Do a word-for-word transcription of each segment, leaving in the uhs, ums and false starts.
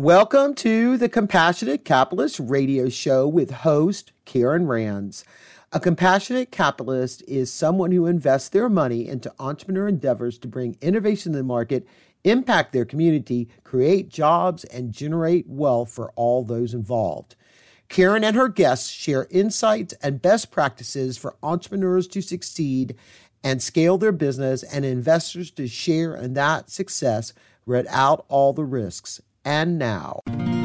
Welcome to the Compassionate Capitalist Radio Show with host Karen Rands. A compassionate capitalist is someone who invests their money into entrepreneur endeavors to bring innovation to the market, impact their community, create jobs, and generate wealth for all those involved. Karen and her guests share insights and best practices for entrepreneurs to succeed and scale their business, and investors to share in that success without all the risks. And now,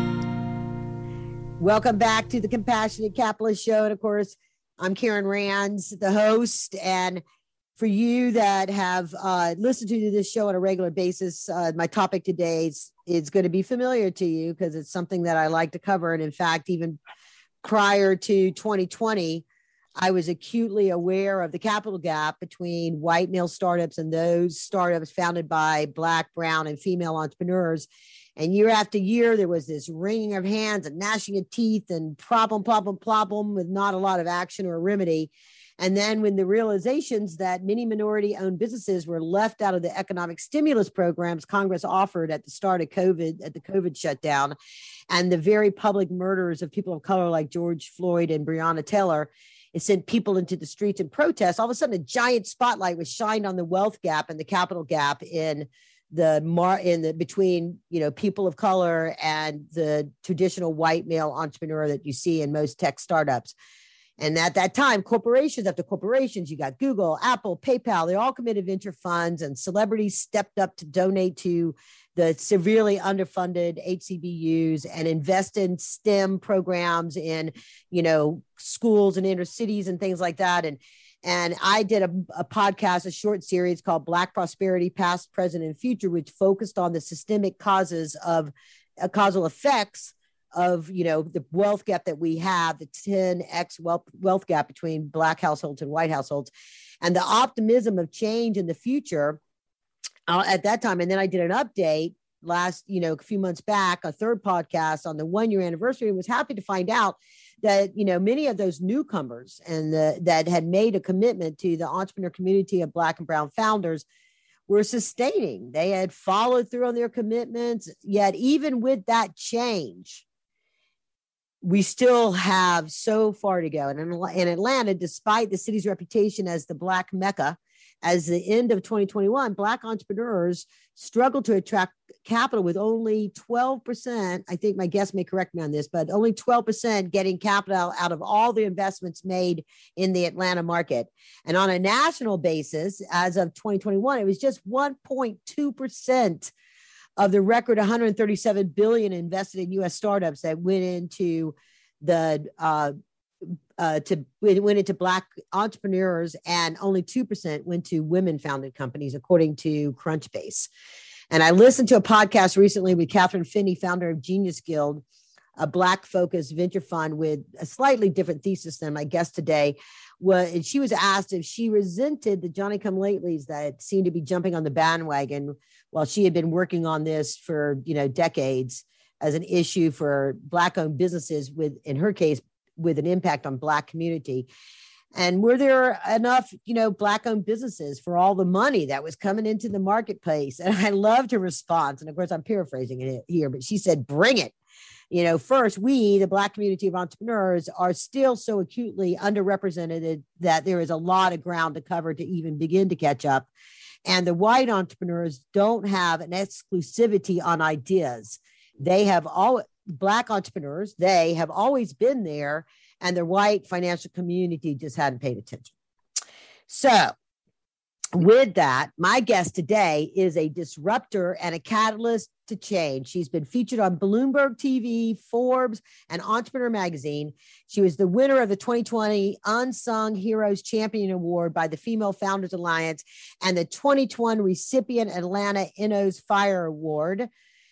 welcome back to the Compassionate Capitalist Show. And of course, I'm Karen Rands, the host. And for you that have uh, listened to this show on a regular basis, uh, my topic today is, is going to be familiar to you because it's something that I like to cover. And in fact, even prior to twenty twenty, I was acutely aware of the capital gap between white male startups and those startups founded by Black, brown, and female entrepreneurs. And year after year, there was this wringing of hands and gnashing of teeth and problem, problem, problem with not a lot of action or remedy. And then when the realizations that many minority-owned businesses were left out of the economic stimulus programs Congress offered at the start of COVID, at the COVID shutdown, and the very public murders of people of color like George Floyd and Breonna Taylor, it sent people into the streets in protest. All of a sudden, a giant spotlight was shined on the wealth gap and the capital gap in the mar in the between, you know, people of color and the traditional white male entrepreneur that you see in most tech startups. And at that time, corporations after corporations, you got Google, Apple, PayPal, they all committed venture funds, and celebrities stepped up to donate to the severely underfunded H C B Us and invest in STEM programs in, you know, schools and inner cities and things like that. And And I did a, a podcast, a short series called Black Prosperity, Past, Present, and Future, which focused on the systemic causes of uh, causal effects of, you know, the wealth gap that we have, the ten X wealth, wealth gap between Black households and white households, and the optimism of change in the future uh, at that time. And then I did an update last, you know, a few months back, a third podcast on the one year anniversary, and was happy to find out that, you know, many of those newcomers and the, that had made a commitment to the entrepreneur community of Black and brown founders were sustaining. They had followed through on their commitments. Yet even with that change, we still have so far to go. And in, in Atlanta, despite the city's reputation as the Black Mecca, as the end of twenty twenty-one, Black entrepreneurs struggled to attract capital with only twelve percent. I think my guest may correct me on this, but only twelve percent getting capital out of all the investments made in the Atlanta market. And on a national basis, as of twenty twenty-one, it was just one point two percent of the record one hundred thirty-seven billion dollars invested in U S startups that went into the uh, Uh, to went into Black entrepreneurs, and only two percent went to women-founded companies, according to Crunchbase. And I listened to a podcast recently with Catherine Finney, founder of Genius Guild, a Black-focused venture fund with a slightly different thesis than my guest today. Well, and she was asked if she resented the Johnny-come-latelys that seemed to be jumping on the bandwagon while she had been working on this for, you know, decades as an issue for Black-owned businesses with, in her case, with an impact on Black community. And were there enough, you know, Black-owned businesses for all the money that was coming into the marketplace? And I loved her response. And of course, I'm paraphrasing it here, but she said, bring it. You know, first, we, the Black community of entrepreneurs, are still so acutely underrepresented that there is a lot of ground to cover to even begin to catch up. And the white entrepreneurs don't have an exclusivity on ideas. They have all Black entrepreneurs, they have always been there, and the white financial community just hadn't paid attention. So with that, my guest today is a disruptor and a catalyst to change. She's been featured on Bloomberg T V, Forbes, and Entrepreneur Magazine. She was the winner of the twenty twenty Unsung Heroes Champion Award by the Female Founders Alliance and the twenty twenty recipient Atlanta Inno's Fire Award.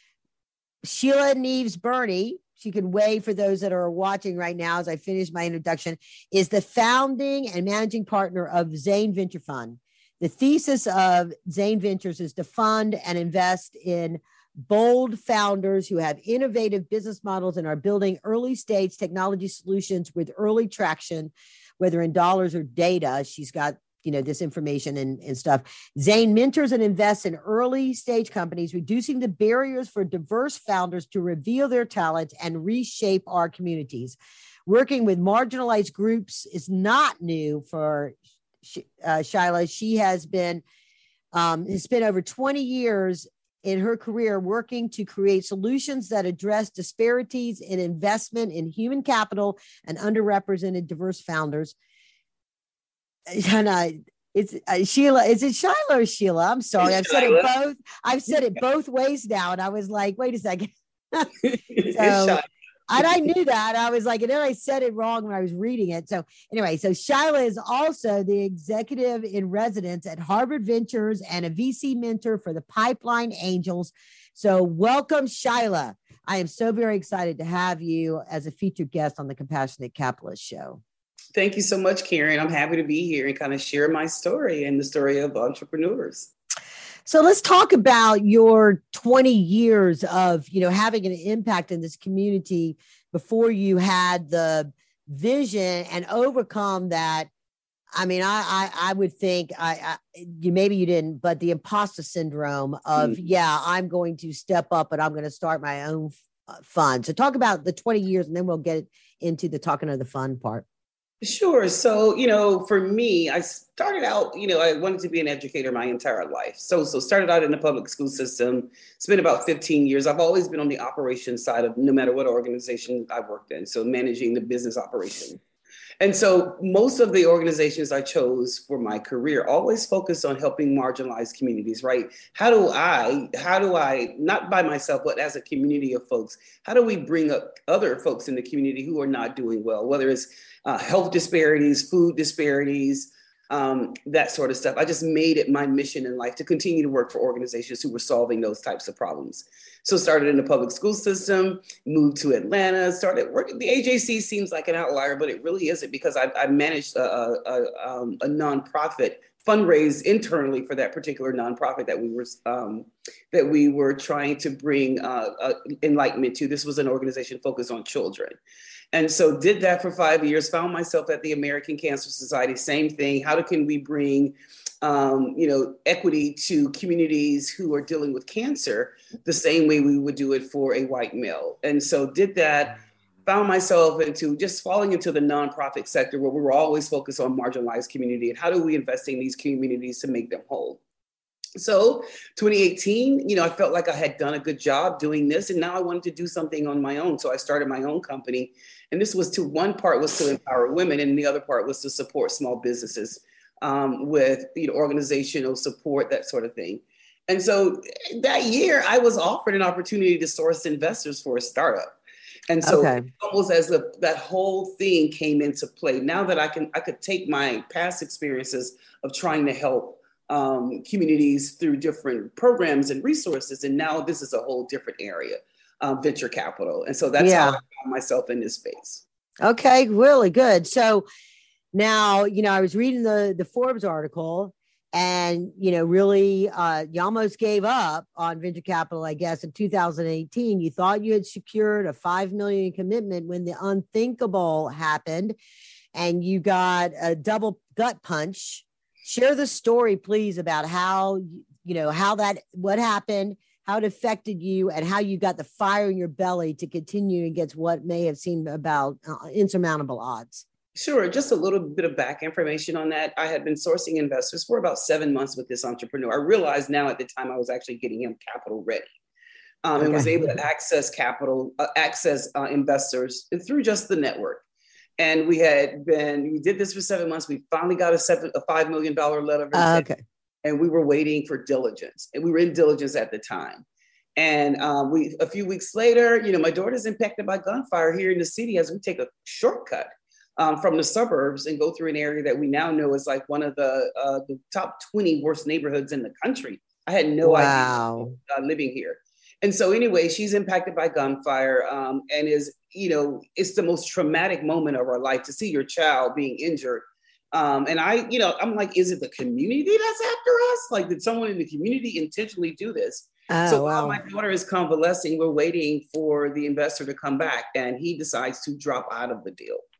Sheila Neves Burney, she can wave for those that are watching right now as I finish my introduction, is the founding and managing partner of Zane Venture Fund. The thesis of Zane Ventures is to fund and invest in bold founders who have innovative business models and are building early stage technology solutions with early traction, whether in dollars or data. She's got you know, this information and, and stuff. Zane mentors and invests in early stage companies, reducing the barriers for diverse founders to reveal their talents and reshape our communities. Working with marginalized groups is not new for uh, Shyla. She has been, um, has spent over twenty years in her career working to create solutions that address disparities in investment in human capital and underrepresented diverse founders. And I, it's uh, Sheila. Is it Shyla or Sheila? I'm sorry. I've said it both. I've said it both ways now. And I was like, wait a second. So, and I knew that. I was like, and then I said it wrong when I was reading it. So anyway, so Shyla is also the executive in residence at Harvard Ventures and a V C mentor for the Pipeline Angels. So welcome, Shyla. I am so very excited to have you as a featured guest on the Compassionate Capitalist Show. Thank you so much, Karen. I'm happy to be here and kind of share my story and the story of entrepreneurs. So let's talk about your twenty years of, you know, having an impact in this community before you had the vision and overcome that. I mean, I I, I would think I, I you maybe you didn't, but the imposter syndrome of, mm-hmm. yeah, I'm going to step up and I'm going to start my own fund. So talk about the twenty years and then we'll get into the talking of the fun part. Sure. So, you know, for me, I started out, you know, I wanted to be an educator my entire life. So, so started out in the public school system, spent about fifteen years. I've always been on the operations side of no matter what organization I worked in. So managing the business operation. And so most of the organizations I chose for my career always focused on helping marginalized communities, right? How do I, how do I, not by myself, but as a community of folks, how do we bring up other folks in the community who are not doing well, whether it's uh, health disparities, food disparities, um, that sort of stuff. I just made it my mission in life to continue to work for organizations who were solving those types of problems. So started in the public school system, moved to Atlanta, started working. The A J C seems like an outlier, but it really isn't because I, I managed a, a, um, a nonprofit fundraise internally for that particular nonprofit that we were um, that we were trying to bring uh, uh, enlightenment to. This was an organization focused on children. And so did that for five years, found myself at the American Cancer Society, same thing. How can we bring, um, you know, equity to communities who are dealing with cancer the same way we would do it for a white male? And so did that, found myself into just falling into the nonprofit sector where we were always focused on marginalized community and how do we invest in these communities to make them whole? So twenty eighteen, you know, I felt like I had done a good job doing this and now I wanted to do something on my own. So I started my own company. And this was to one part was to empower women and the other part was to support small businesses um, with, you know, organizational support, that sort of thing. And so that year I was offered an opportunity to source investors for a startup. And so okay. almost as the, that whole thing came into play, now that I can, I could take my past experiences of trying to help Um, communities through different programs and resources. And now this is a whole different area, um, venture capital. And so that's yeah. how I found myself in this space. Okay, really good. So now, you know, I was reading the, the Forbes article and, you know, really uh, you almost gave up on venture capital, I guess, in two thousand eighteen. You thought you had secured a five million dollars commitment when the unthinkable happened and you got a double gut punch. Share the story, please, about how, you know, how that, what happened, how it affected you, and how you got the fire in your belly to continue against what may have seemed about uh, insurmountable odds. Sure. Just a little bit of back information on that. I had been sourcing investors for about seven months with this entrepreneur. I realized now at the time I was actually getting him capital ready um, okay. and was able to access capital, uh, access uh, investors through just the network. And we had been, we did this for seven months. We finally got a seven, a five million dollars letter of intent. Uh, okay. And we were waiting for diligence. And we were in diligence at the time. And um, we, a few weeks later, you know, my daughter's impacted by gunfire here in the city as we take a shortcut um, from the suburbs and go through an area that we now know is like one of the, uh, the top twenty worst neighborhoods in the country. I had no wow. idea uh, living here. And so anyway, she's impacted by gunfire um, and is, you know, it's the most traumatic moment of our life to see your child being injured. Um, and I, you know, I'm like, is it the community that's after us? Like, did someone in the community intentionally do this? Oh, so wow. while my daughter is convalescing, we're waiting for the investor to come back and he decides to drop out of the deal.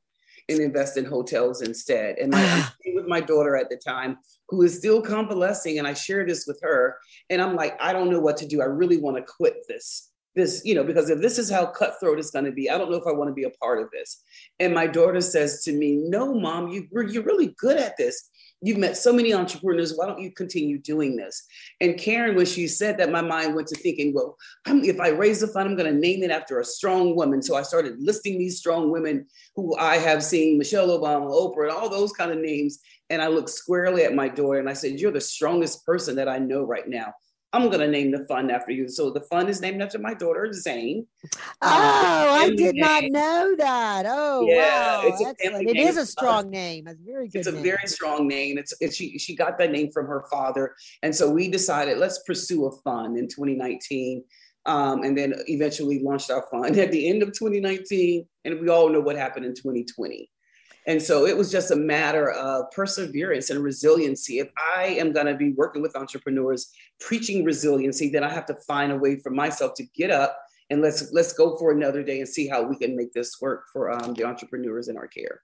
and invest in hotels instead. And I, I'm staying with my daughter at the time, who is still convalescing. And I share this with her. And I'm like, I don't know what to do. I really want to quit this, this, you know, because if this is how cutthroat it's going to be, I don't know if I want to be a part of this. And my daughter says to me, no, Mom, you, you're really good at this. You've met so many entrepreneurs. Why don't you continue doing this? And Karen, when she said that, my mind went to thinking, well, I'm, if I raise a fund, I'm going to name it after a strong woman. So I started listing these strong women who I have seen, Michelle Obama, Oprah, and all those kind of names. And I looked squarely at my daughter and I said, you're the strongest person that I know right now. I'm going to name the fund after you. So the fund is named after my daughter, Zane. Oh, um, I did not know that. Oh, yeah, wow. It's a it is a strong name. It's a very good It's a name. very strong name. It's, it's she, she got that name from her father. And so we decided, let's pursue a fund in twenty nineteen. Um, and then eventually launched our fund at the end of twenty nineteen. And we all know what happened in twenty twenty. And so it was just a matter of perseverance and resiliency. If I am going to be working with entrepreneurs, preaching resiliency, then I have to find a way for myself to get up and let's let's go for another day and see how we can make this work for um, the entrepreneurs in our care.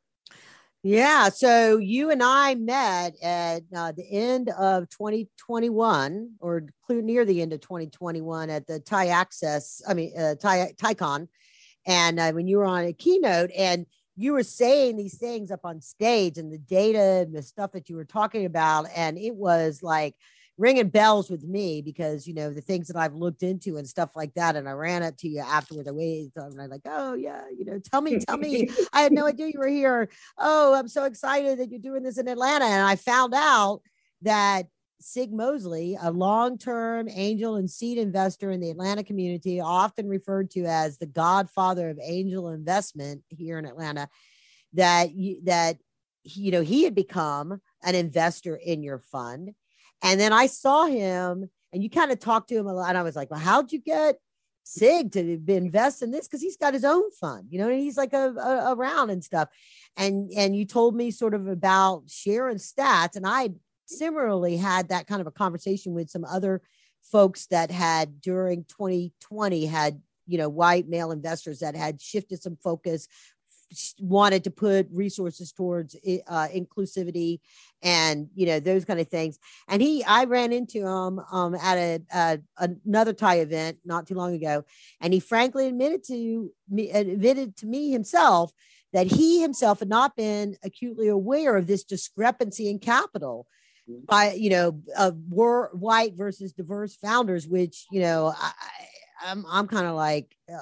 Yeah. So you and I met at uh, the end of twenty twenty-one, or near the end of twenty twenty-one, at the Thai Access, I mean, uh, Thai, ThaiCon. And uh, when you were on a keynote, and you were saying these things up on stage and the data and the stuff that you were talking about. And it was like ringing bells with me because, you know, the things that I've looked into and stuff like that. And I ran up to you afterwards. I waited and I'm like, oh yeah, you know, tell me, tell me, I had no idea you were here. Oh, I'm so excited that you're doing this in Atlanta. And I found out that Sig Mosley, a long-term angel and seed investor in the Atlanta community, often referred to as the godfather of angel investment here in Atlanta, that you, that you know he had become an investor in your fund. And then I saw him, and you kind of talked to him a lot. And I was like, well, how'd you get Sig to invest in this? Because he's got his own fund, you know, and he's like a, a, around and stuff. And and you told me sort of about sharing stats, and I similarly had that kind of a conversation with some other folks that had during twenty twenty had, you know, white male investors that had shifted some focus, wanted to put resources towards uh, inclusivity and, you know, those kind of things. And he, I ran into him um, at a, a another Thai event not too long ago. And he frankly admitted to me, admitted to me himself that he himself had not been acutely aware of this discrepancy in capital by, you know, uh, were white versus diverse founders, which, you know, I, I'm, I'm kind of like, uh,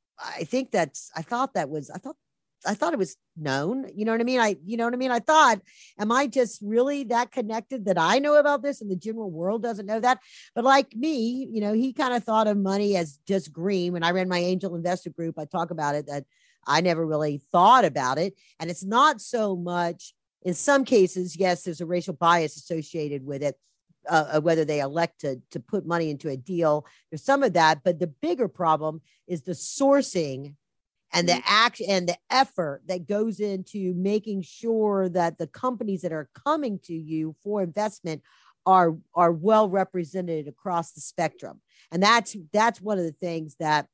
I think that's, I thought that was, I thought, I thought it was known, you know what I mean? I, you know what I mean? I thought, am I just really that connected that I know about this and the general world doesn't know that? But like me, you know, he kind of thought of money as just green. When I ran my angel investor group, I talk about it, that I never really thought about it. And it's not so much, in some cases, yes, there's a racial bias associated with it, uh, whether they elect to, to put money into a deal. There's some of that, but the bigger problem is the sourcing and the action and the effort that goes into making sure that the companies that are coming to you for investment are, are well represented across the spectrum. And that's, that's one of the things that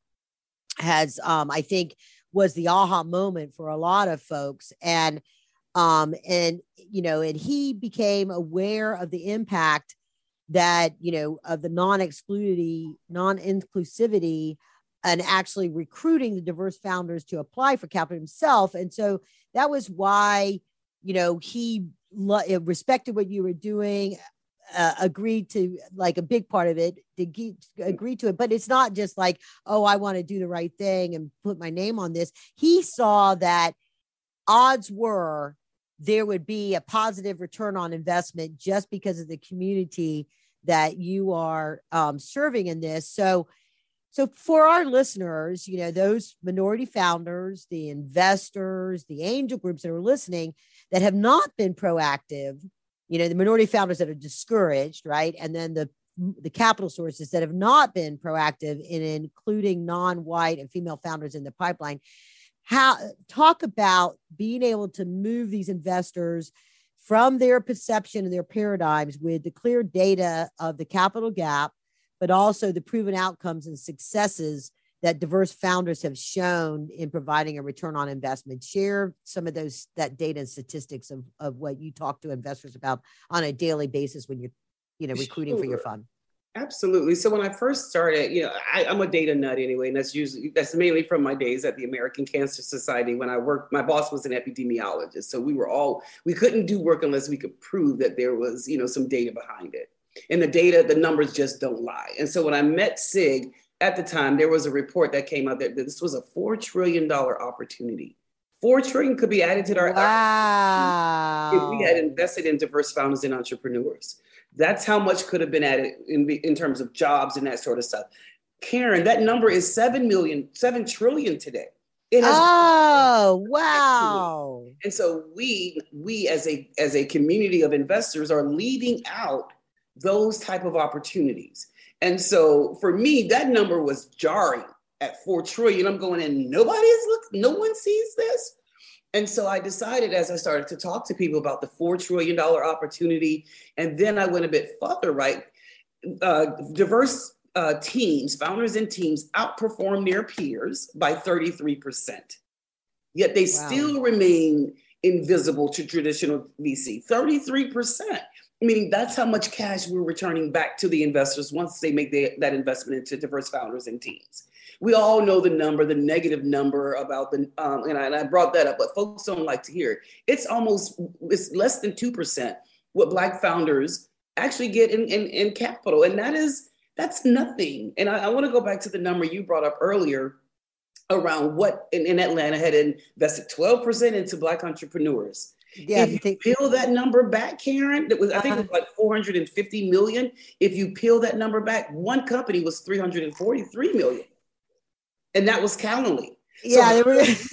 has, um, I think, was the aha moment for a lot of folks. And Um, and, you know, and he became aware of the impact that, you know, of the non-exclusivity, non-inclusivity, and actually recruiting the diverse founders to apply for capital himself. And so that was why, you know, he lo- respected what you were doing, uh, agreed to, like, a big part of it, to ge- agree to it. But it's not just like, oh, I want to do the right thing and put my name on this. He saw that odds were there would be a positive return on investment just because of the community that you are um, serving in this. So, so for our listeners, you know, those minority founders, the investors, the angel groups that are listening that have not been proactive, you know, the minority founders that are discouraged, right? And then the the capital sources that have not been proactive in including non-white and female founders in the pipeline. How talk about being able to move these investors from their perception and their paradigms with the clear data of the capital gap, but also the proven outcomes and successes that diverse founders have shown in providing a return on investment. Share some of those, that data and statistics of, of what you talk to investors about on a daily basis when you're, you know, recruiting sure. for your fund. Absolutely. So when I first started, you know, I, I'm a data nut anyway, and that's usually, that's mainly from my days at the American Cancer Society. When I worked, my boss was an epidemiologist. So we were all, we couldn't do work unless we could prove that there was, you know, some data behind it. And the data, the numbers just don't lie. And so when I met SIG at the time, there was a report that came out that this was a four trillion dollars opportunity. Four trillion could be added to our, wow. our if we had invested in diverse founders and entrepreneurs. That's how much could have been added in, in terms of jobs and that sort of stuff. Karen, that number is seven million, seven trillion today. It has oh, wow. And so we, we as a, as a community of investors are leaving out those type of opportunities. And so for me, that number was jarring at four trillion. I'm going, and nobody's looking, no one sees this. And so I decided, as I started to talk to people about the four trillion dollars opportunity, and then I went a bit further, right? Uh, diverse uh, teams, founders and teams outperform their peers by thirty-three percent. Yet they wow. still remain invisible to traditional V C, thirty-three percent. Meaning that's how much cash we're returning back to the investors once they make the, that investment into diverse founders and teams. We all know the number, the negative number about the, um, and, I, and I brought that up, but folks don't like to hear it. It's almost, it's less than two percent what Black founders actually get in, in, in capital. And that is, that's nothing. And I, I want to go back to the number you brought up earlier around what in, in Atlanta had invested twelve percent into Black entrepreneurs. Yeah, if you think- peel that number back, Karen, that was I think it was like four hundred fifty million. If you peel that number back, one company was three hundred forty-three million. And that was Calendly. Yeah, so they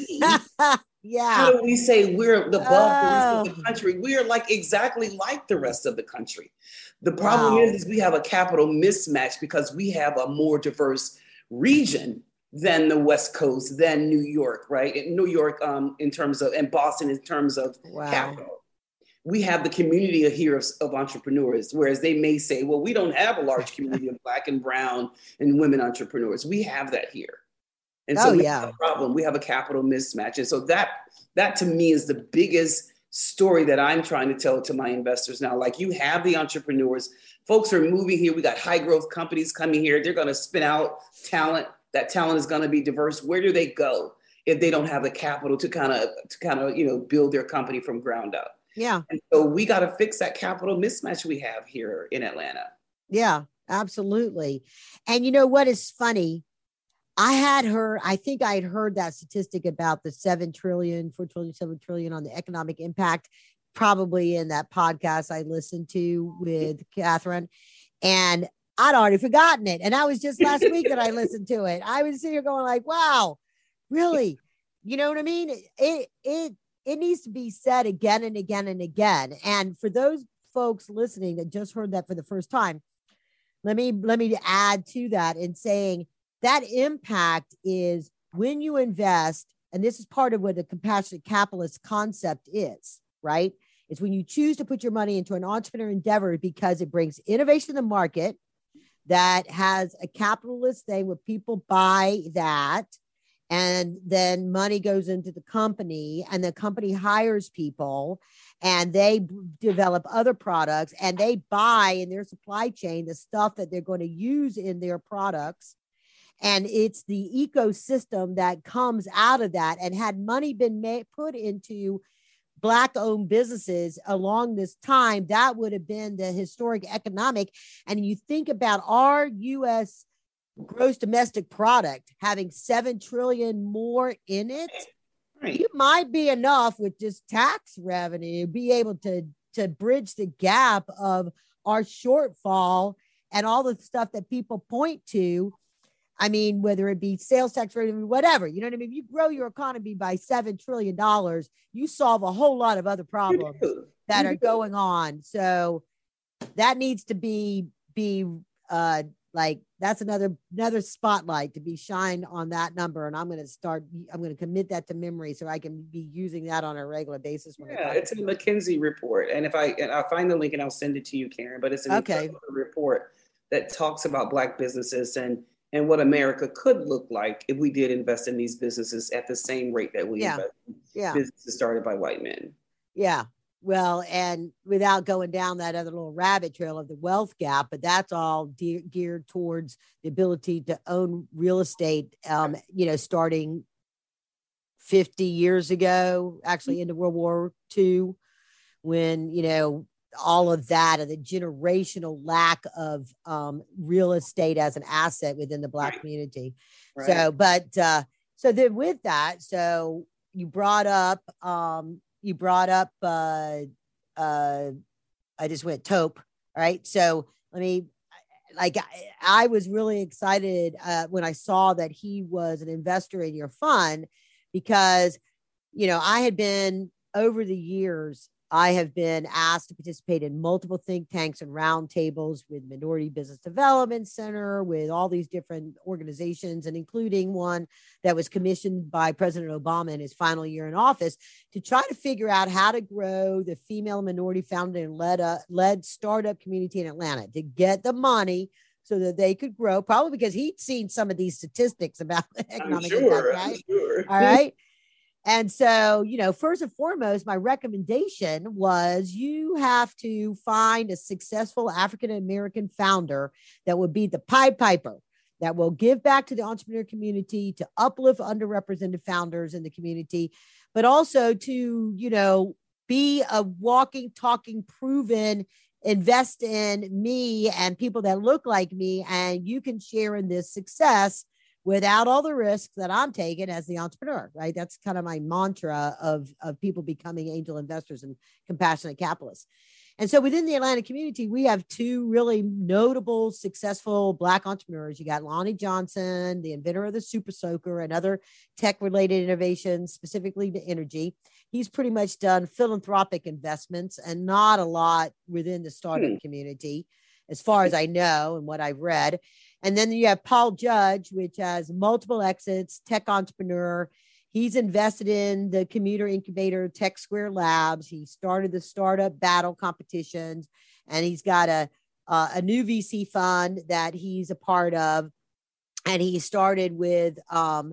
were yeah. How do we say we're the above oh. the rest of the country? We are like exactly like the rest of the country. The problem wow. is, is we have a capital mismatch because we have a more diverse region than the West Coast, than New York, right? In New York, um, in terms of, and Boston in terms of wow. capital. We have the community here of, of entrepreneurs, whereas they may say, well, we don't have a large community of Black and brown and women entrepreneurs. We have that here. And so oh, we yeah. have a problem. We have a capital mismatch. And so that, that to me is the biggest story that I'm trying to tell to my investors now. Like, you have the entrepreneurs, folks are moving here. We got high growth companies coming here. They're going to spin out talent. That talent is going to be diverse. Where do they go if they don't have the capital to kind of, to kind of, you know, build their company from ground up? Yeah. And so we got to fix that capital mismatch we have here in Atlanta. Yeah, absolutely. And you know what is funny? I had heard, I think I had heard that statistic about the seven trillion, four trillion, seven trillion on the economic impact, probably in that podcast I listened to with Catherine. And I'd already forgotten it. And that was just last week that I listened to it. I was sitting here going like, wow, really? You know what I mean? It, it, it needs to be said again and again and again. And for those folks listening that just heard that for the first time, let me, let me add to that in saying that impact is when you invest, and this is part of what the compassionate capitalist concept is, right? It's when you choose to put your money into an entrepreneur endeavor because it brings innovation to the market that has a capitalist thing where people buy that, and then money goes into the company, and the company hires people, and they b- develop other products, and they buy in their supply chain the stuff that they're going to use in their products. And it's the ecosystem that comes out of that. And had money been made, put into Black-owned businesses along this time, that would have been the historic economic. And you think about our U S gross domestic product having seven trillion more in it, right. You might be enough with just tax revenue, be able to, to bridge the gap of our shortfall and all the stuff that people point to. I mean, whether it be sales tax rate, whatever, you know what I mean? If you grow your economy by seven trillion dollars, you solve a whole lot of other problems that are going on. So that needs to be, be uh, like, that's another, another spotlight to be shined on that number. And I'm going to start, I'm going to commit that to memory so I can be using that on a regular basis. When yeah, it's a McKinsey report. And if I, and I'll find the link and I'll send it to you, Karen, but it's an okay. incredible report that talks about Black businesses and and what America could look like if we did invest in these businesses at the same rate that we Yeah. invest in Yeah. businesses started by white men. Yeah. Well, and without going down that other little rabbit trail of the wealth gap, but that's all de- geared towards the ability to own real estate, um, you know, starting fifty years ago, actually into World War Two, when, you know, all of that and the generational lack of um, real estate as an asset within the Black Right. community. Right. So, but, uh, so then with that, so you brought up, um, you brought up, uh, uh, I just went taupe. All right. So let me, like, I, I was really excited uh, when I saw that he was an investor in your fund, because, you know, I had been over the years, I have been asked to participate in multiple think tanks and roundtables with Minority Business Development Center, with all these different organizations, and including one that was commissioned by President Obama in his final year in office to try to figure out how to grow the female minority founded and led, uh, led startup community in Atlanta, to get the money so that they could grow, probably because he'd seen some of these statistics about the economic I'm sure, impact, right? I'm sure. All right. And so, you know, first and foremost, my recommendation was you have to find a successful African-American founder that would be the Pied Piper, that will give back to the entrepreneur community, to uplift underrepresented founders in the community, but also to, you know, be a walking, talking, proven, invest in me and people that look like me, and you can share in this success without all the risks that I'm taking as the entrepreneur, right? That's kind of my mantra of, of people becoming angel investors and compassionate capitalists. And so within the Atlanta community, we have two really notable, successful Black entrepreneurs. You got Lonnie Johnson, the inventor of the Super Soaker and other tech-related innovations, specifically to energy. He's pretty much done philanthropic investments and not a lot within the startup hmm. community, as far as I know and what I've read. And then you have Paul Judge, which has multiple exits, tech entrepreneur. He's invested in the commuter incubator, Tech Square Labs. He started the startup battle competitions, and he's got a, uh, a new V C fund that he's a part of. And he started with, um,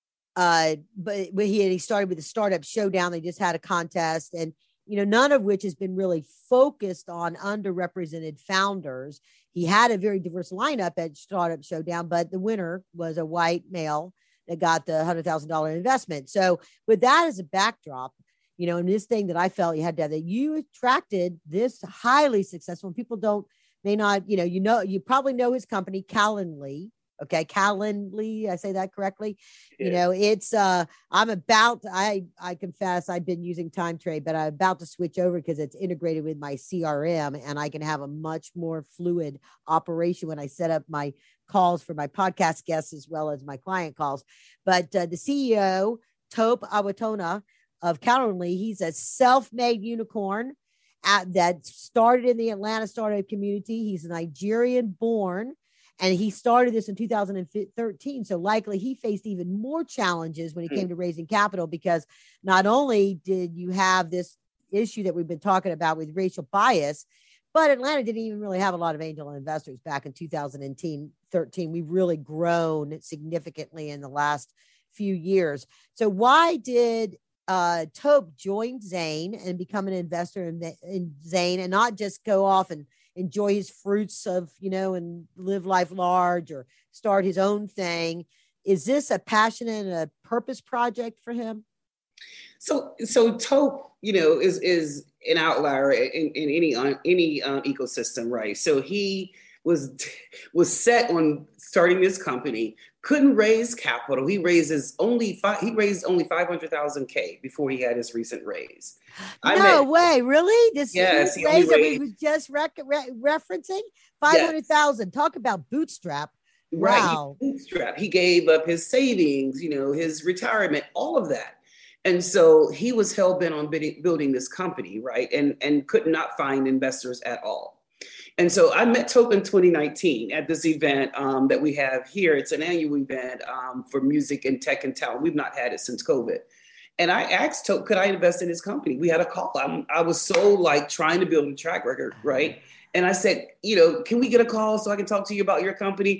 uh, but, but he, he started with the Startup Showdown. They just had a contest, and you know, none of which has been really focused on underrepresented founders. He had a very diverse lineup at Startup Showdown, but the winner was a white male that got the one hundred thousand dollars investment. So with that as a backdrop, you know, and this thing that I felt you had to have, that you attracted this highly successful, and people don't, may not, you know, you know, you probably know his company, Calendly. Okay. Calendly, I say that correctly. Yeah. You know, it's, uh, I'm about, I, I confess I've been using Time Trade, but I'm about to switch over because it's integrated with my C R M, and I can have a much more fluid operation when I set up my calls for my podcast guests as well as my client calls. But uh, the C E O, Tope Awotona of Calendly, he's a self-made unicorn at, that started in the Atlanta startup community. He's Nigerian born. And he started this in two thousand thirteen. So likely he faced even more challenges when it came to raising capital, because not only did you have this issue that we've been talking about with racial bias, but Atlanta didn't even really have a lot of angel investors back in two thousand thirteen. We've really grown significantly in the last few years. So why did uh, Tope join Zane and become an investor in, in Zane, and not just go off and enjoy his fruits of, you know, and live life large or start his own thing? Is this a passion and a purpose project for him? So, so Tope, you know, is, is an outlier in, in any, uh, any um, ecosystem, right? So he was, was set on starting this company, couldn't raise capital. He raises only five, he raised only five hundred thousand K before he had his recent raise. I no met, way, really? This yes, raise raised, that we were just rec- re- referencing five hundred thousand. Yes. Talk about bootstrap. Right. Wow. He bootstrap. He gave up his savings, you know, his retirement, all of that. And so he was hell bent on building this company, right? And, and could not find investors at all. And so I met Tope in twenty nineteen at this event um, that we have here. It's an annual event um, for music and tech and talent. We've not had it since COVID. And I asked Tope, could I invest in his company? We had a call. I'm, I was so like trying to build a track record, right? And I said, you know, can we get a call so I can talk to you about your company?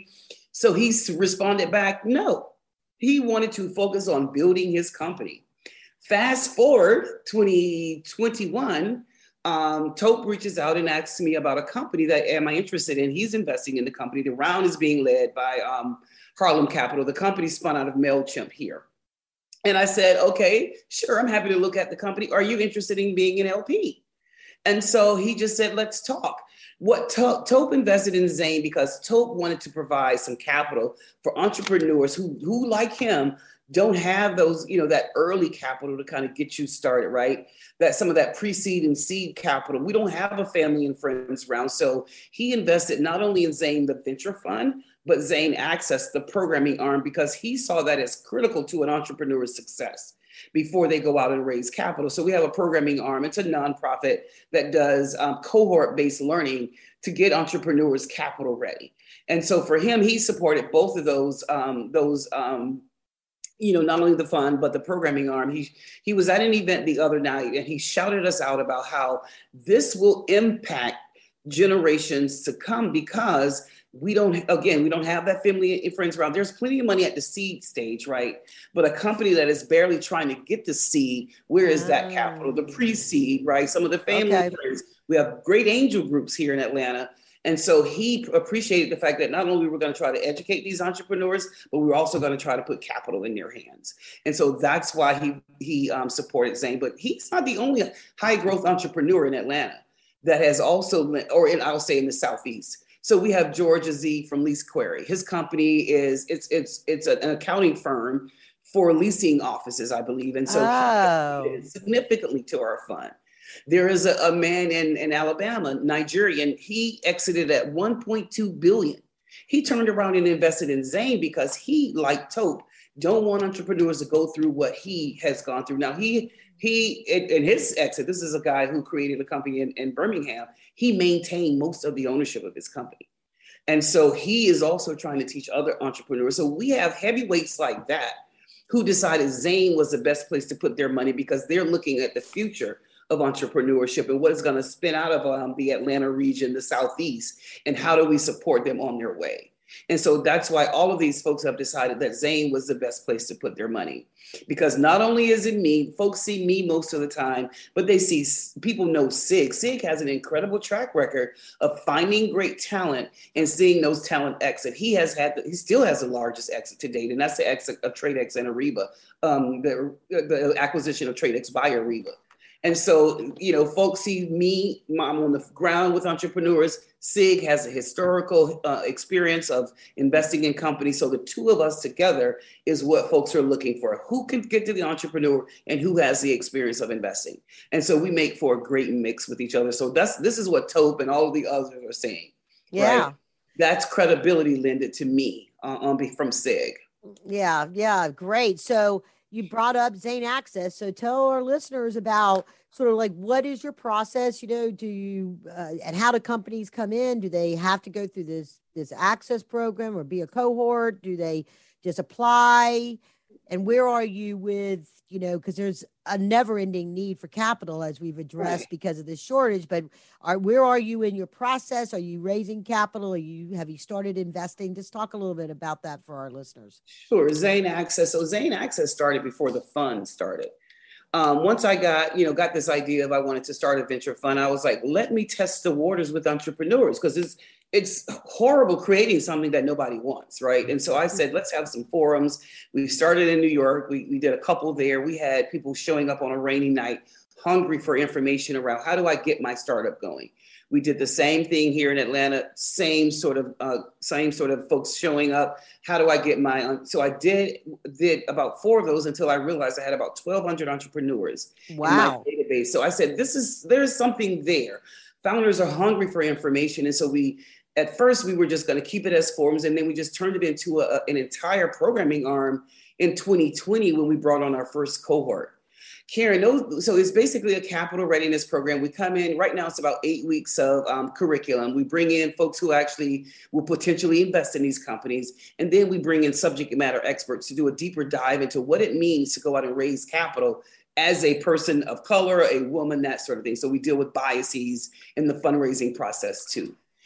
So he responded back, no. He wanted to focus on building his company. Fast forward twenty twenty-one, um, Tope reaches out and asks me about a company that am I interested in. He's investing in the company. The round is being led by um, Harlem Capital. The company spun out of MailChimp here. And I said, okay, sure, I'm happy to look at the company. Are you interested in being an L P? And so he just said, let's talk. What Tope, Tope invested in Zane because Tope wanted to provide some capital for entrepreneurs who, who like him, don't have those, you know, that early capital to kind of get you started, right? That some of that pre-seed and seed capital. We don't have a family and friends around. So he invested not only in Zane, the venture fund, but Zane Access, the programming arm, because he saw that as critical to an entrepreneur's success before they go out and raise capital. So we have a programming arm. It's a nonprofit that does um, cohort-based learning to get entrepreneurs capital ready. And so for him, he supported both of those, um, those, um, you know, not only the fund, but the programming arm. He, he was at an event the other night and he shouted us out about how this will impact generations to come because we don't, again, we don't have that family and friends around. There's plenty of money at the seed stage, right? But a company that is barely trying to get the seed, where is that capital? The pre-seed, right? Some of the family Okay. and friends. We have great angel groups here in Atlanta. And so he appreciated the fact that not only we're going to try to educate these entrepreneurs, but we're also going to try to put capital in their hands. And so that's why he he um, supported Zane. But he's not the only high growth entrepreneur in Atlanta that has also, or in, I'll say in the Southeast. So we have George Azee from Lease Query. His company is, it's it's it's an accounting firm for leasing offices, I believe. And so Oh. he contributed significantly to our fund. There is a, a man in, in Alabama, Nigerian, he exited at one point two billion. He turned around and invested in Zane because he, like Tope, don't want entrepreneurs to go through what he has gone through. Now, he, he in, in his exit, this is a guy who created a company in, in Birmingham. He maintained most of the ownership of his company. And so he is also trying to teach other entrepreneurs. So we have heavyweights like that who decided Zane was the best place to put their money because they're looking at the future of entrepreneurship and what is going to spin out of um, the Atlanta region, the Southeast, and how do we support them on their way? And so that's why all of these folks have decided that Zane was the best place to put their money. Because not only is it me, folks see me most of the time, but they see, people know Sig. Sig has an incredible track record of finding great talent and seeing those talent exit. He has had, the, he still has the largest exit to date, and that's the exit of TradeX and Ariba, um, the, the acquisition of TradeX by Ariba. And so, you know, folks see me, I'm on the ground with entrepreneurs. Sig has a historical uh, experience of investing in companies. So the two of us together is what folks are looking for. Who can get to the entrepreneur and who has the experience of investing? And so we make for a great mix with each other. So that's this is what Tope and all of the others are saying. Yeah. Right? That's credibility lended to me uh, on from Sig. Yeah. Yeah. Great. So you brought up Zane Access. So tell our listeners about sort of like, what is your process? You know, do you, uh, and how do companies come in? Do they have to go through this, this access program or be a cohort? Do they just apply? And where are you with, you know, because there's a never ending need for capital as we've addressed right. because of this shortage, but are, where are you in your process? Are you raising capital? Are you, have you started investing? Just talk a little bit about that for our listeners. Sure. Zane Access. So Zane Access started before the fund started. Um, once I got, you know, got this idea of I wanted to start a venture fund, I was like, let me test the waters with entrepreneurs because it's it's horrible creating something that nobody wants, right? And so I said, let's have some forums. We started in New York. We, we did a couple there. We had people showing up on a rainy night, hungry for information around how do I get my startup going? We did the same thing here in Atlanta, same sort of uh, same sort of folks showing up. How do I get my, so I did did about four of those until I realized I had about twelve hundred entrepreneurs wow. in my database. So I said, this is, there's something there. Founders are hungry for information. And so we, at first we were just going to keep it as forums. And then we just turned it into a, an entire programming arm in twenty twenty when we brought on our first cohort. Karen, those, so it's basically a capital readiness program. We come in, right now it's about eight weeks of um, curriculum. We bring in folks who actually will potentially invest in these companies. And then we bring in subject matter experts to do a deeper dive into what it means to go out and raise capital as a person of color, a woman, that sort of thing. So we deal with biases in the fundraising process too.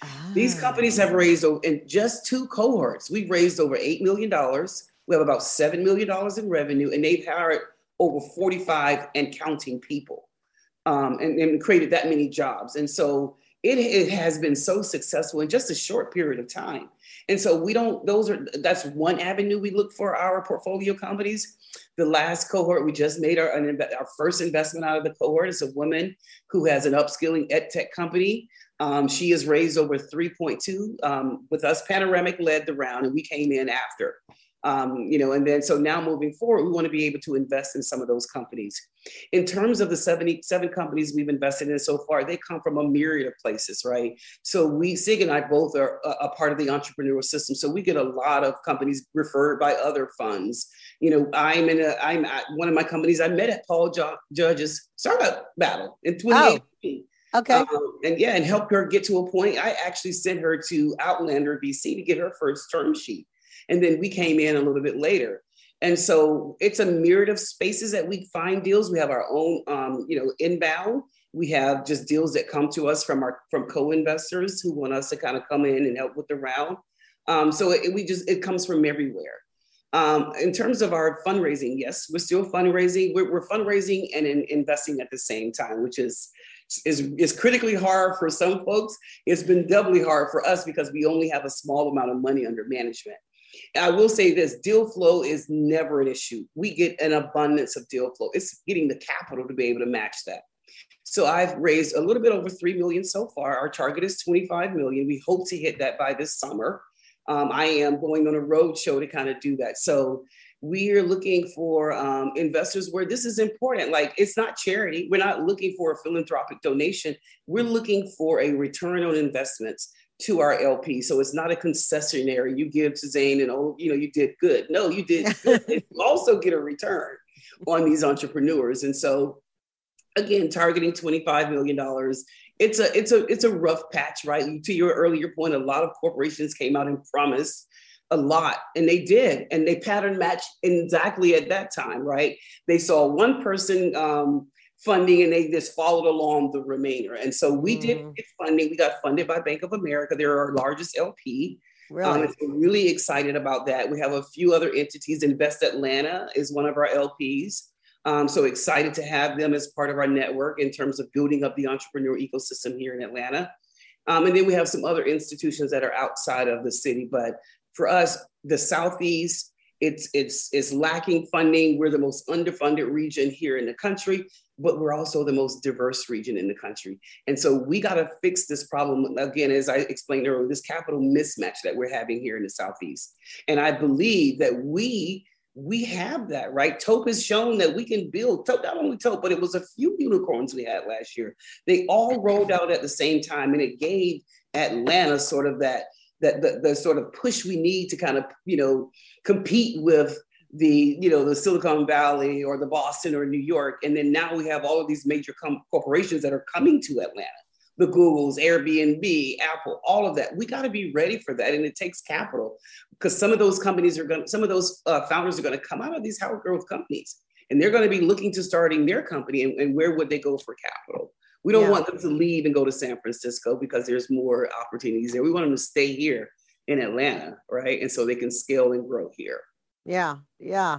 These companies have raised, in just two cohorts, we've raised over eight million dollars. We have about seven million dollars in revenue, and they've hired over forty-five and counting people, um, and, and created that many jobs. And so it, it has been so successful in just a short period of time. And so we don't, those are, that's one avenue we look for our portfolio companies. The last cohort, we just made our, our first investment out of the cohort is a woman who has an upskilling ed tech company. Um, she has raised over three point two um, with us. Panoramic led the round and we came in after. Um, you know, and then so now moving forward, we want to be able to invest in some of those companies. In terms of the seventy-seven companies we've invested in so far, they come from a myriad of places, right? So we, Sig and I both are a, a part of the entrepreneurial system. So we get a lot of companies referred by other funds. You know, I'm in a, I'm at one of my companies I met at Paul Ju- Judge's startup battle in twenty eighteen. Oh, okay. Um, and yeah, and helped her get to a point. I actually sent her to Outlander V C to get her first term sheet. And then we came in a little bit later. And so it's a myriad of spaces that we find deals. We have our own, um, you know, inbound. We have just deals that come to us from our from co-investors who want us to kind of come in and help with the round. Um, so it, we just, it comes from everywhere. Um, in terms of our fundraising, yes, we're still fundraising. We're, we're fundraising and in, investing at the same time, which is, is, is critically hard for some folks. It's been doubly hard for us because we only have a small amount of money under management. I will say this, deal flow is never an issue. We get an abundance of deal flow. It's getting the capital to be able to match that. So I've raised a little bit over three million so far. Our target is twenty-five million. We hope to hit that by this summer. Um, I am going on a road show to kind of do that. So we are looking for um, investors where this is important. Like, it's not charity. We're not looking for a philanthropic donation. We're looking for a return on investments to our L P. So it's not a concessionary. You give to Zane and, oh, you know, you did good. No, you did good. You also get a return on these entrepreneurs. And so again, targeting twenty-five million dollars. It's a, it's a, it's a rough patch, right? To your earlier point, a lot of corporations came out and promised a lot, and they did, and they pattern matched exactly at that time, right? They saw one person um, funding and they just followed along the remainder. And so we mm. did get funding. We got funded by Bank of America. They're our largest L P. Really? Um, and we're really excited about that. We have a few other entities. Invest Atlanta is one of our L Ps. Um, so excited to have them as part of our network in terms of building up the entrepreneur ecosystem here in Atlanta. Um, and then we have some other institutions that are outside of the city. But for us, the Southeast, it's it's it's lacking funding. We're the most underfunded region here in the country, but we're also the most diverse region in the country. And so we got to fix this problem. Again, as I explained earlier, this capital mismatch that we're having here in the Southeast. And I believe that we We have that, right? Tope has shown that we can build, Tope, not only Tope, but it was a few unicorns we had last year. They all rolled out at the same time, and it gave Atlanta sort of that, that the, the sort of push we need to kind of, you know, compete with the, you know, the Silicon Valley or the Boston or New York. And then now we have all of these major com- corporations that are coming to Atlanta. The Googles, Airbnb, Apple, all of that. We got to be ready for that. And it takes capital because some of those companies are going to, some of those uh, founders are going to come out of these high growth companies and they're going to be looking to starting their company. And, and where would they go for capital? We don't yeah. want them to leave and go to San Francisco because there's more opportunities there. We want them to stay here in Atlanta, right? And so they can scale and grow here. Yeah. Yeah.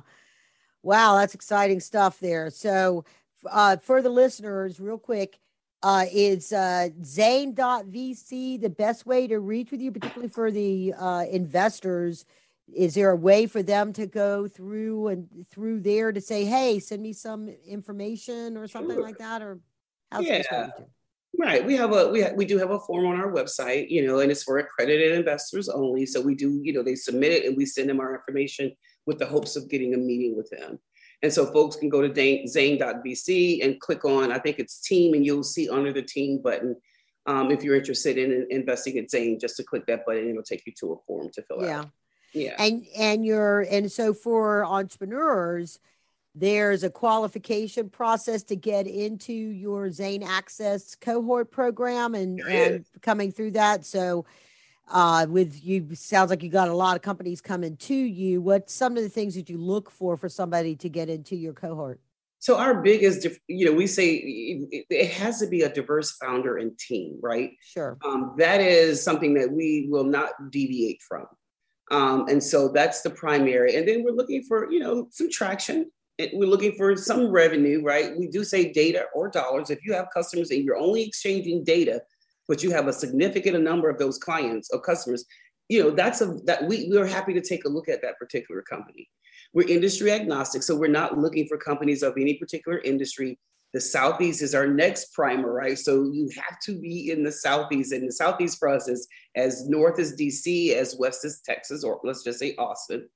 Wow. That's exciting stuff there. So uh, for the listeners, real quick, Uh, is uh, Zane dot V C the best way to reach with you, particularly for the uh, investors? Is there a way for them to go through and through there to say, hey, send me some information or something sure. like that? Or how's yeah. it Right. We have a, we, ha- we do have a form on our website, you know, and it's for accredited investors only. So we do, you know, they submit it and we send them our information with the hopes of getting a meeting with them. And so folks can go to Zane dot V C and click on, I think it's team, and you'll see under the team button. Um, if you're interested in investing at Zane, just to click that button, it'll take you to a form to fill yeah. out. Yeah. And, and you're, and so for entrepreneurs, there's a qualification process to get into your Zane Access cohort program and, and coming through that. So uh, with you, sounds like you got a lot of companies coming to you. What's some of the things that you look for for somebody to get into your cohort? So our biggest, you know, we say it, it has to be a diverse founder and team, right? Sure. Um, that is something that we will not deviate from. Um, and so that's the primary. And then we're looking for, you know, some traction. We're looking for some revenue, right? We do say data or dollars. If you have customers and you're only exchanging data, but you have a significant number of those clients or customers, you know, that's a, that we, we're happy to take a look at that particular company. We're industry agnostic, so we're not looking for companies of any particular industry. The Southeast is our next primer, right? So you have to be in the Southeast, and the Southeast for us is as north as D C, as west as Texas, or let's just say Austin.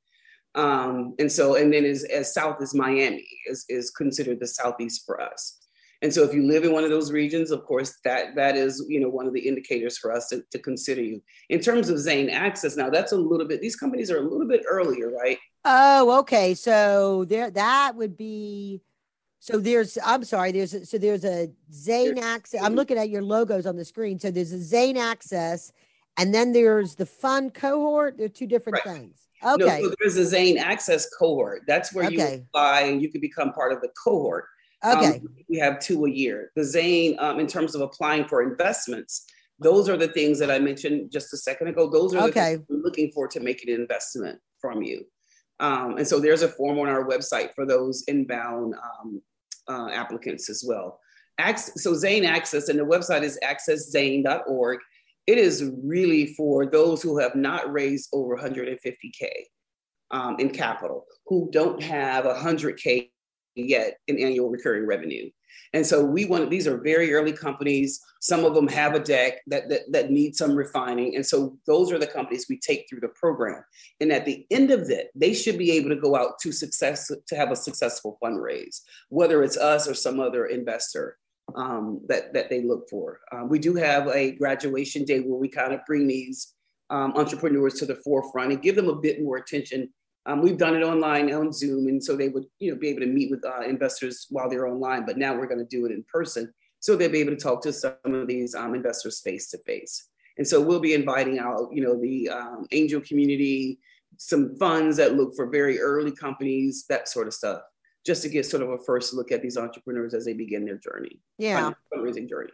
Um, and so, and then as, as south as Miami is, is considered the Southeast for us. And so if you live in one of those regions, of course, that that is, you know, one of the indicators for us to, to consider you. In terms of Zane Access, now that's a little bit, these companies are a little bit earlier, right? Oh, okay. So there, that would be, so there's, I'm sorry, there's, a, so there's a Zane Access. I'm looking at your logos on the screen. So there's a Zane Access, and then there's the fund cohort. They're two different right. things. Okay. No, so there's a Zane Access cohort. That's where okay. you apply and you can become part of the cohort. Okay. Um, we have two a year. The Zane, um, in terms of applying for investments, those are the things that I mentioned just a second ago. Those are the okay. things we're looking for to make an investment from you. Um, and so there's a form on our website for those inbound um, uh, applicants as well. Access, so Zane Access, and the website is access zane dot org. It is really for those who have not raised over one hundred fifty K um, in capital, who don't have one hundred K yet in annual recurring revenue. And so we want, these are very early companies. Some of them have a deck that, that, that needs some refining. And so those are the companies we take through the program. And at the end of it, they should be able to go out to success, to have a successful fundraise, whether it's us or some other investor um, that, that they look for. Um, we do have a graduation day where we kind of bring these um, entrepreneurs to the forefront and give them a bit more attention. Um, we've done it online on Zoom, and so they would, you know, be able to meet with uh, investors while they're online. But now we're going to do it in person, so they'll be able to talk to some of these um, investors face to face. And so we'll be inviting out, you know, the um, angel community, some funds that look for very early companies, that sort of stuff, just to get sort of a first look at these entrepreneurs as they begin their journey, yeah, fundraising journey.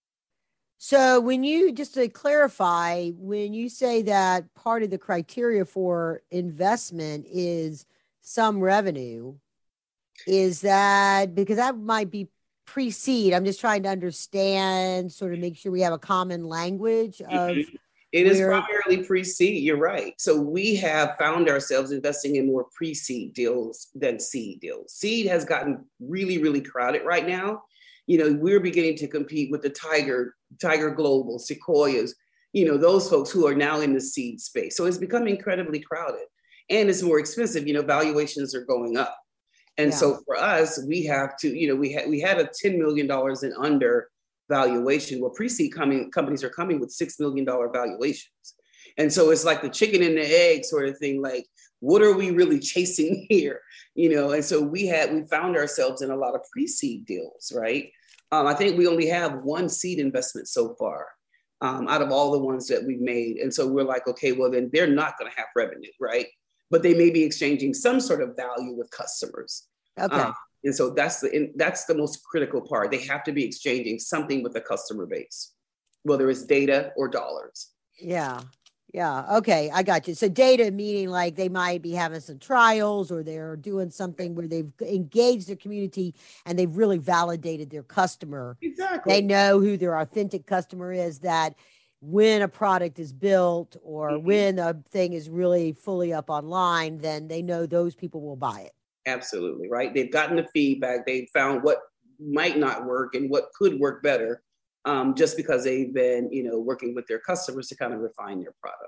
So when you, just to clarify, when you say that part of the criteria for investment is some revenue, is that, because that might be pre-seed. I'm just trying to understand, sort of make sure we have a common language of. Mm-hmm. It is primarily pre-seed, you're right. So we have found ourselves investing in more pre-seed deals than seed deals. Seed has gotten really, really crowded right now. You know, we're beginning to compete with the Tiger, Tiger Global, Sequoias, you know, those folks who are now in the seed space. So it's become incredibly crowded and it's more expensive. You know, valuations are going up. And yeah. so for us, we have to, you know, we had we had a ten million dollars and under valuation. Well, pre-seed coming companies are coming with six million dollars valuations. And so it's like the chicken and the egg sort of thing. Like, what are we really chasing here? You know, and so we had, we found ourselves in a lot of pre-seed deals, right? Um, I think we only have one seed investment so far um, out of all the ones that we've made. And so we're like, okay, well, then they're not going to have revenue, right? But they may be exchanging some sort of value with customers. Okay. Um, and so that's the, and that's the most critical part. They have to be exchanging something with the customer base, whether it's data or dollars. Yeah. Yeah. Okay. I got you. So data meaning like they might be having some trials or they're doing something where they've engaged their community and they've really validated their customer. Exactly. They know who their authentic customer is, that when a product is built or mm-hmm. when a thing is really fully up online, then they know those people will buy it. Absolutely. Right. They've gotten the feedback. They've found what might not work and what could work better. Um, just because they've been, you know, working with their customers to kind of refine their product.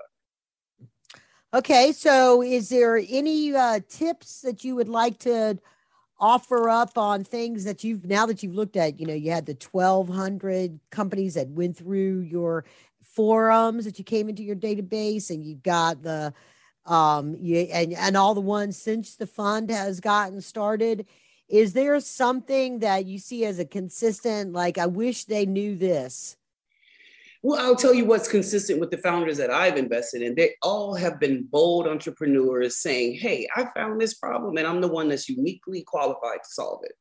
Okay, so is there any uh, tips that you would like to offer up on things that you've, now that you've looked at, you know, you had the twelve hundred companies that went through your forums that you came into your database, and you've got the, um, you, and, and all the ones since the fund has gotten started. Is there something that you see as a consistent, like, I wish they knew this? Well, I'll tell you what's consistent with the founders that I've invested in. They all have been bold entrepreneurs saying, hey, I found this problem and I'm the one that's uniquely qualified to solve it.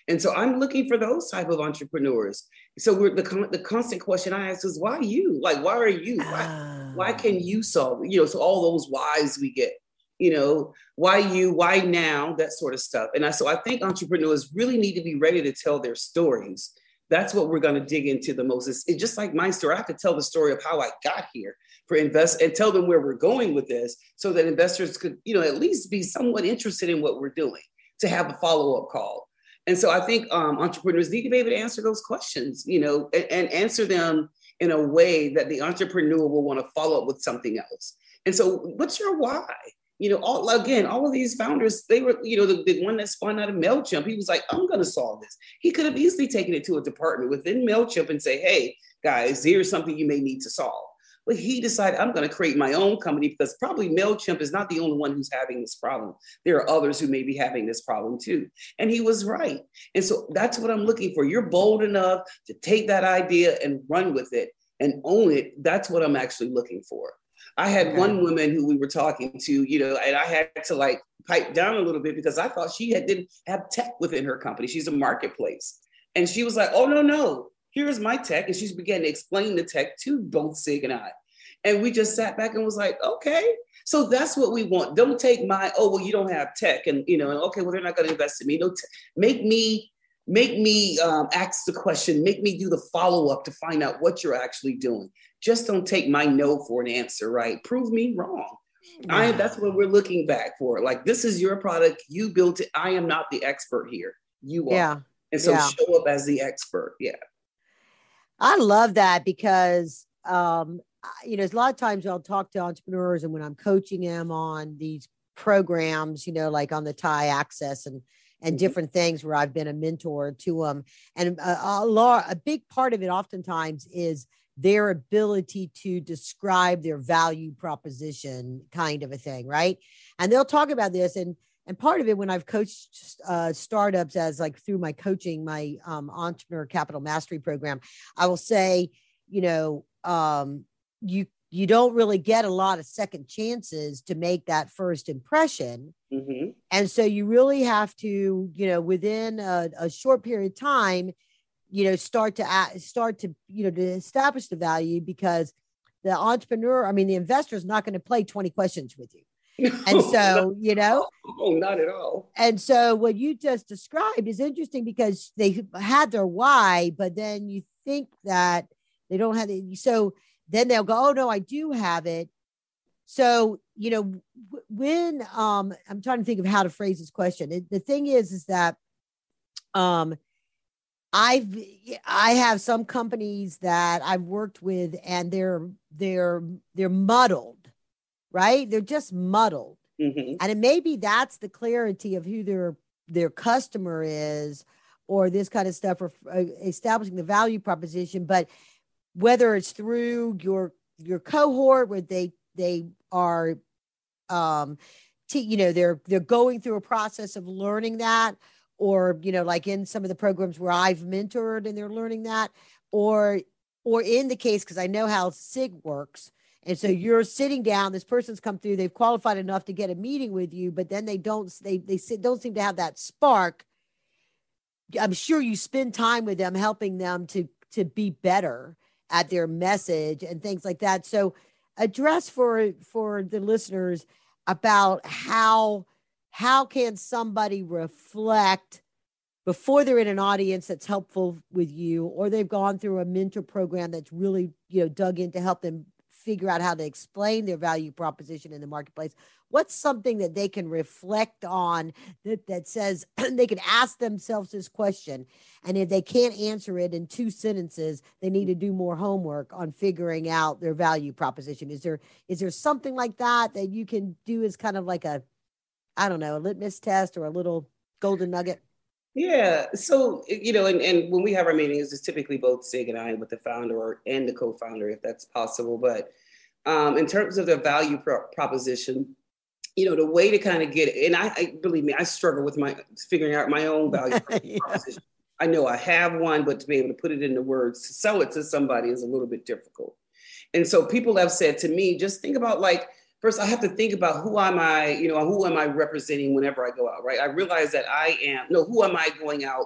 And so I'm looking for those type of entrepreneurs. So we're the, the constant question I ask is, why you? Like, why are you? Why, why can you solve it? You know, so all those whys we get, you know, why you, why now, that sort of stuff. And I, so I think entrepreneurs really need to be ready to tell their stories. That's what we're going to dig into the most. It's, it's just like my story. I have to tell the story of how I got here for invest and tell them where we're going with this so that investors could, you know, at least be somewhat interested in what we're doing, to have a follow-up call. And so I think um, entrepreneurs need to be able to answer those questions, you know, and, and answer them in a way that the entrepreneur will want to follow up with something else. And so what's your why? You know, all, again, all of these founders, they were, you know, the, the one that spun out of MailChimp, he was like, I'm going to solve this. He could have easily taken it to a department within MailChimp and say, hey, guys, here's something you may need to solve. But he decided, I'm going to create my own company, because probably MailChimp is not the only one who's having this problem. There are others who may be having this problem too. And he was right. And so that's what I'm looking for. You're bold enough to take that idea and run with it and own it. That's what I'm actually looking for. I had okay. one woman who we were talking to, you know, and I had to like pipe down a little bit because I thought she had, didn't have tech within her company. She's a marketplace. And she was like, oh, no, no, here's my tech. And she's began to explain the tech to both Sig and I. And we just sat back and was like, okay, so that's what we want. Don't take my, oh, well, you don't have tech. And, you know, and okay, well, they're not going to invest in me. No, t- make me, make me um, ask the question, make me do the follow-up to find out what you're actually doing. Just don't take my no for an answer, right? Prove me wrong. Yeah. I, that's what we're looking back for. Like, this is your product. You built it. I am not the expert here. You are. Yeah. And so yeah. show up as the expert. Yeah. I love that because, um, you know, a lot of times I'll talk to entrepreneurs, and when I'm coaching them on these programs, you know, like on the T I Access and and mm-hmm. different things where I've been a mentor to them. And a, a, lot, a big part of it oftentimes is their ability to describe their value proposition, kind of a thing, right? And they'll talk about this. And and part of it, when I've coached uh, startups as like through my coaching, my um, Entrepreneur Capital Mastery program, I will say, you know, um, you you don't really get a lot of second chances to make that first impression. Mm-hmm. And so you really have to, you know, within a, a short period of time, you know, start to act, start to, you know, to establish the value, because the entrepreneur, I mean, the investor is not going to play twenty questions with you. And so, you know, oh, not at all. And so what you just described is interesting, because they had their why, but then you think that they don't have it. So then they'll go, oh no, I do have it. So, you know, when, um, I'm trying to think of how to phrase this question. It, the thing is, is that, um, I've, I have some companies that I've worked with, and they're, they're, they're muddled, right? They're just muddled. Mm-hmm. And it maybe that's the clarity of who their, their customer is, or this kind of stuff, or uh, establishing the value proposition. But whether it's through your, your cohort where they, they are, um, t- you know, they're, they're going through a process of learning that, or, you know, like in some of the programs where I've mentored and they're learning that, or, or in the case, because I know how SIG works. And so you're sitting down, this person's come through, they've qualified enough to get a meeting with you, but then they don't, they, they don't seem to have that spark. I'm sure you spend time with them, helping them to, to be better at their message and things like that. So address for, for the listeners about how, how can somebody reflect before they're in an audience that's helpful with you, or they've gone through a mentor program that's really, you know, dug in to help them figure out how to explain their value proposition in the marketplace. What's something that they can reflect on that, that says they can ask themselves this question, and if they can't answer it in two sentences, they need to do more homework on figuring out their value proposition? Is there, is there something like that that you can do as kind of like a, I don't know, a litmus test or a little golden nugget? Yeah. So, you know, and, and when we have our meetings, it's typically both Sig and I with the founder or, and the co-founder, if that's possible. But um, in terms of the value pro- proposition, you know, the way to kind of get it, and I, I believe me, I struggle with my figuring out my own value yeah. proposition. I know I have one, but to be able to put it into words, to sell it to somebody is a little bit difficult. And so people have said to me, just think about, like, first, I have to think about who am I, you know, who am I representing whenever I go out, right? I realize that I am, no, who am I going out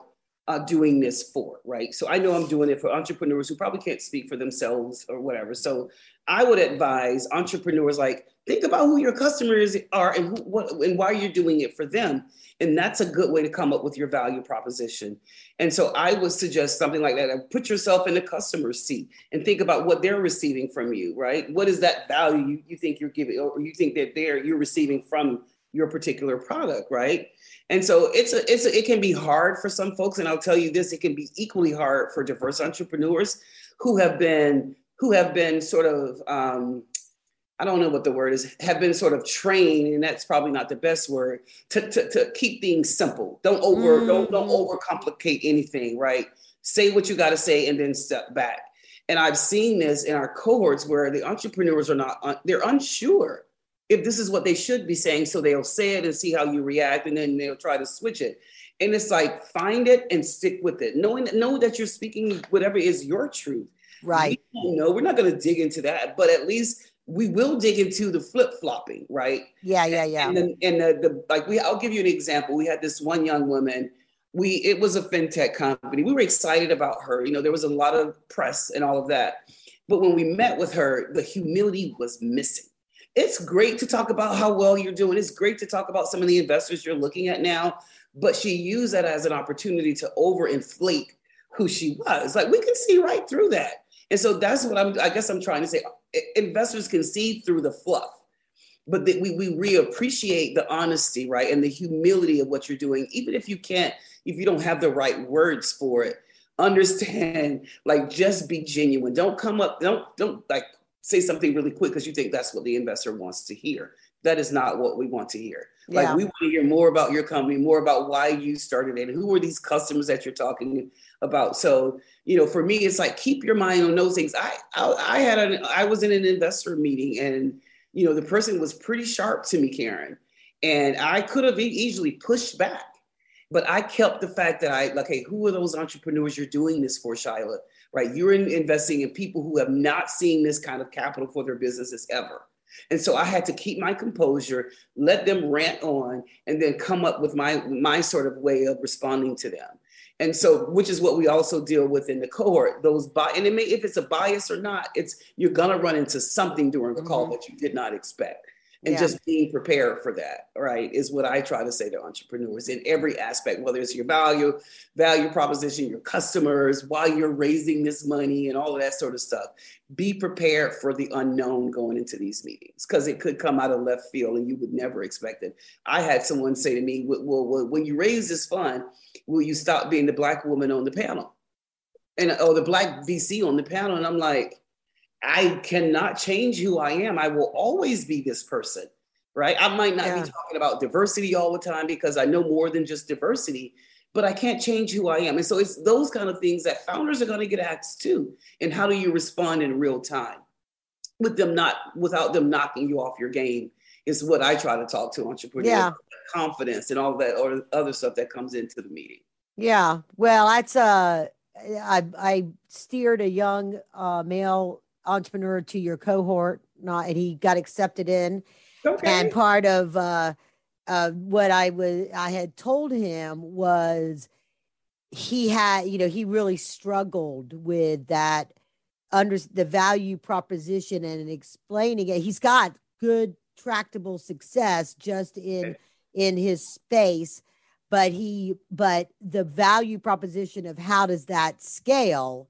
uh, doing this for, right? So I know I'm doing it for entrepreneurs who probably can't speak for themselves or whatever. So I would advise entrepreneurs, like, think about who your customers are and who, what, and why you're doing it for them. And that's a good way to come up with your value proposition. And so I would suggest something like that. Put yourself in the customer's seat and think about what they're receiving from you, right? What is that value you, you think you're giving, or you think that they're you're receiving from your particular product, right? And so it's a, it's a, it can be hard for some folks, and I'll tell you this: it can be equally hard for diverse entrepreneurs who have been who have been sort of um, I don't know what the word is, have been sort of trained, and that's probably not the best word, to, to, to keep things simple. Don't over mm-hmm. don't don't overcomplicate anything, right? Say what you got to say and then step back. And I've seen this in our cohorts where the entrepreneurs are not they're unsure if this is what they should be saying. So they'll say it and see how you react, and then they'll try to switch it. And it's like, find it and stick with it. Knowing that, know that you're speaking whatever is your truth. Right. We don't know, we're not going to dig into that, but at least we will dig into the flip-flopping, right? Yeah, yeah, yeah. And, then, and the, the, like, we, I'll give you an example. We had this one young woman, we, it was a fintech company. We were excited about her. You know, there was a lot of press and all of that. But when we met with her, the humility was missing. It's great to talk about how well you're doing. It's great to talk about some of the investors you're looking at now, but she used that as an opportunity to overinflate who she was. Like, we can see right through that. And so that's what I'm, I guess I'm trying to say. Investors can see through the fluff, but that we, we reappreciate the honesty, right? And the humility of what you're doing. Even if you can't, if you don't have the right words for it, understand, like, just be genuine. Don't come up, don't, don't like, say something really quick because you think that's what the investor wants to hear. That is not what we want to hear. Yeah. Like, we want to hear more about your company, more about why you started it, and who are these customers that you're talking about. So, you know, for me, it's like, keep your mind on those things. I I, I had an I was in an investor meeting, and, you know, the person was pretty sharp to me, Karen, and I could have easily pushed back, but I kept the fact that I like, hey, who are those entrepreneurs you're doing this for, Shyla? Right? You're in, investing in people who have not seen this kind of capital for their businesses ever. And so I had to keep my composure, let them rant on, and then come up with my, my sort of way of responding to them. And so, which is what we also deal with in the cohort, those bi- and it may, if it's a bias or not, it's, you're going to run into something during the call mm-hmm. that you did not expect. And yeah. just being prepared for that, right, is what I try to say to entrepreneurs in every aspect, whether it's your value, value proposition, your customers, why you're raising this money and all of that sort of stuff. Be prepared for the unknown going into these meetings, because it could come out of left field and you would never expect it. I had someone say to me, well, well, when you raise this fund, will you stop being the Black woman on the panel? And or the Black V C on the panel? And I'm like, I cannot change who I am. I will always be this person, right? I might not yeah. be talking about diversity all the time because I know more than just diversity, but I can't change who I am. And so it's those kind of things that founders are going to get asked too. And how do you respond in real time with them not, without them knocking you off your game, is what I try to talk to entrepreneurs. Yeah. Confidence and all that or other stuff that comes into the meeting. Yeah. Well, that's, uh, I, I steered a young uh, male entrepreneur to your cohort, not, and he got accepted in. Okay. And part of uh, uh, what I was, I had told him was he had, you know, he really struggled with that under the value proposition and explaining it. He's got good tractable success just in, in his space, but he, but the value proposition of how does that scale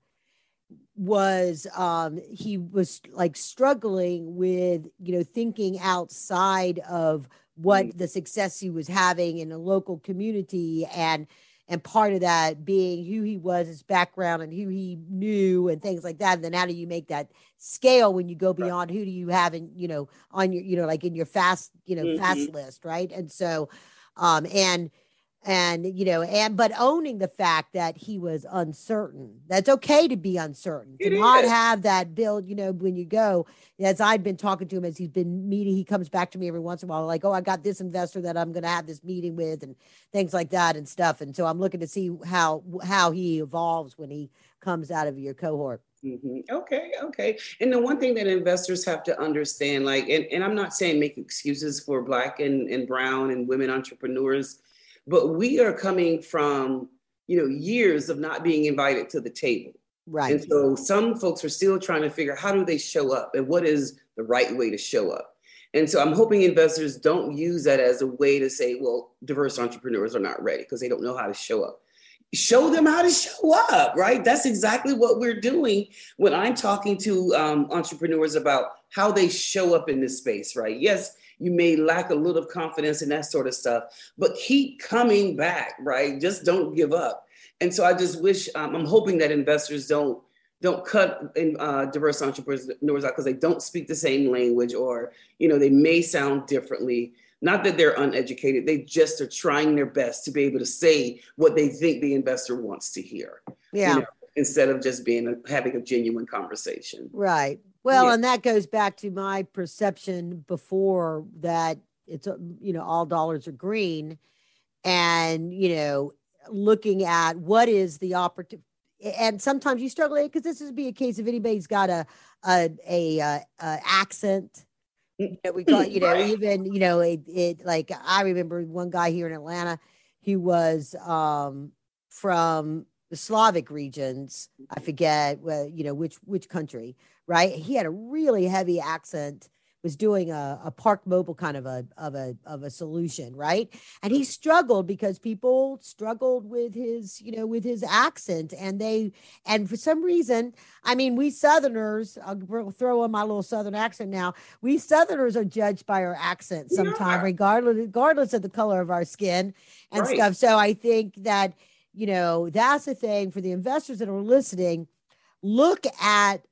was um he was like struggling with, you know, thinking outside of what mm. the success he was having in a local community, and and part of that being who he was, his background, and who he knew and things like that. And then how do you make that scale when you go beyond right. who do you have in, you know, on your, you know, like in your fast, you know, mm-hmm. fast list, right? And so um and And, you know, and, but owning the fact that he was uncertain. That's okay to be uncertain, to it not is. have that build, you know, when you go, as I've been talking to him, as he's been meeting, he comes back to me every once in a while, like, oh, I got this investor that I'm going to have this meeting with and things like that and stuff. And so I'm looking to see how, how he evolves when he comes out of your cohort. Mm-hmm. Okay. Okay. And the one thing that investors have to understand, like, and, and I'm not saying make excuses for Black and, and brown and women entrepreneurs, but we are coming from, you know, years of not being invited to the table. Right. And so some folks are still trying to figure out how do they show up and what is the right way to show up. And so I'm hoping investors don't use that as a way to say, well, diverse entrepreneurs are not ready because they don't know how to show up. Show them how to show up, right? That's exactly what we're doing when I'm talking to um, entrepreneurs about how they show up in this space, right? Yes, you may lack a little confidence and that sort of stuff, but keep coming back, right? Just don't give up. And so I just wish, um, I'm hoping that investors don't don't cut in, uh, diverse entrepreneurs out because they don't speak the same language, or, you know, they may sound differently. Not that they're uneducated, they just are trying their best to be able to say what they think the investor wants to hear. Yeah. You know, instead of just being a, having a genuine conversation. Right. Well, Yeah. and that goes back to my perception before that it's, uh, you know, all dollars are green, and, you know, looking at what is the opportunity. And sometimes you struggle because this would be a case if anybody's got a, a, a, a, a accent. You know, we got, you know, Right. even, you know, it, it, like, I remember one guy here in Atlanta, he was um, from the Slavic regions. I forget, well, you know, which, which country, right? He had a really heavy accent, was doing a, a Park Mobile kind of a, of a, of a solution. Right. And he struggled because people struggled with his, you know, with his accent, and they, and for some reason, I mean, we Southerners, I'll throw on my little Southern accent now. We Southerners are judged by our accent sometimes, Yeah. regardless, regardless of the color of our skin and Right. stuff. So I think that, you know, that's the thing for the investors that are listening. Look at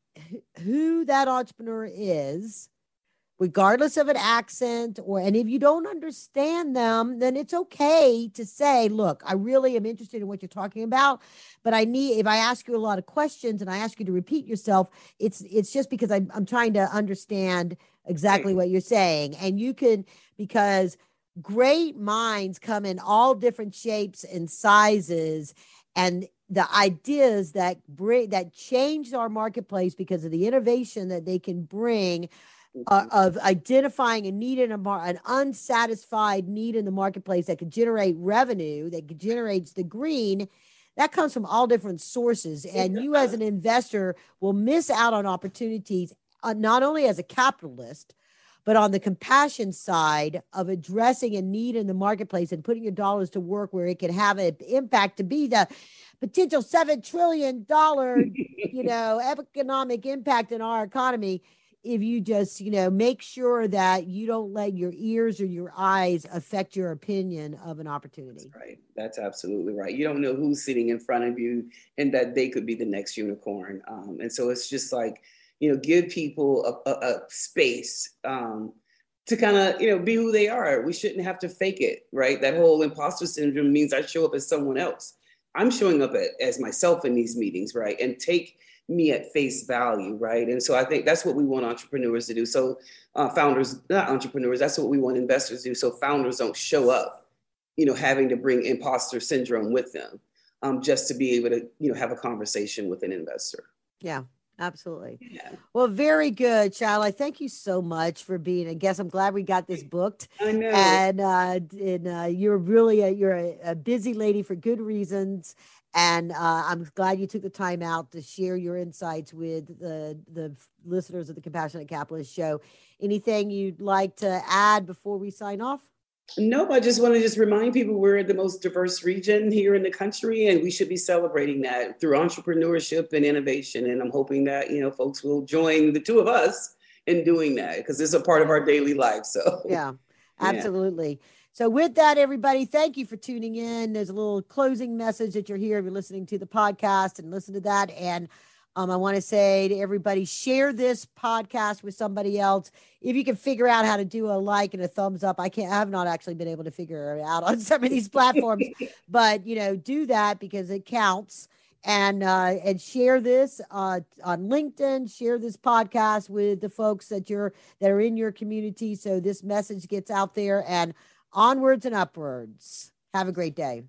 who that entrepreneur is, regardless of an accent, or, and if you don't understand them, then it's okay to say, look, I really am interested in what you're talking about, but I need, if I ask you a lot of questions and I ask you to repeat yourself, it's, it's just because I'm, I'm trying to understand exactly what you're saying. And you can, because great minds come in all different shapes and sizes, and the ideas that bring, that change our marketplace because of the innovation that they can bring, Uh, of identifying a need in a mar- an unsatisfied need in the marketplace that could generate revenue, that could generates the green, that comes from all different sources. And you as an investor will miss out on opportunities, uh, not only as a capitalist, but on the compassion side of addressing a need in the marketplace and putting your dollars to work where it can have an impact to be the potential seven trillion dollars, you know, economic impact in our economy. If you just, you know, make sure that you don't let your ears or your eyes affect your opinion of an opportunity. That's right. That's absolutely right. You don't know who's sitting in front of you and that they could be the next unicorn. Um, and so it's just like, you know, give people a, a, a space um, to kind of, you know, be who they are. We shouldn't have to fake it, right? That whole imposter syndrome means I show up as someone else. I'm showing up at, as myself in these meetings, right? And take me at face value, right? And so I think that's what we want entrepreneurs to do. So uh, founders, not entrepreneurs, that's what we want investors to do. So founders don't show up, you know, having to bring imposter syndrome with them um, just to be able to, you know, have a conversation with an investor. Yeah, absolutely. Yeah. Well, very good, Shyla. Thank you so much for being a guest. I'm glad we got this booked. I know. And, uh, and uh, you're really, a, you're a, a busy lady for good reasons. And uh, I'm glad you took the time out to share your insights with the, the listeners of the Compassionate Capitalist Show. Anything you'd like to add before we sign off? Nope, I just want to just remind people we're the most diverse region here in the country, and we should be celebrating that through entrepreneurship and innovation. And I'm hoping that, you know, folks will join the two of us in doing that because it's a part of our daily life. So yeah, absolutely. Yeah. So with that, everybody, thank you for tuning in. There's a little closing message that you're here if you're listening to the podcast and listen to that. And um, I want to say to everybody, share this podcast with somebody else. If you can figure out how to do a like and a thumbs up, I can't, I have not actually been able to figure it out on some of these platforms, but you know, do that because it counts. And uh, and share this uh, on LinkedIn. Share this podcast with the folks that you're that are in your community, so this message gets out there. And onwards and upwards. Have a great day.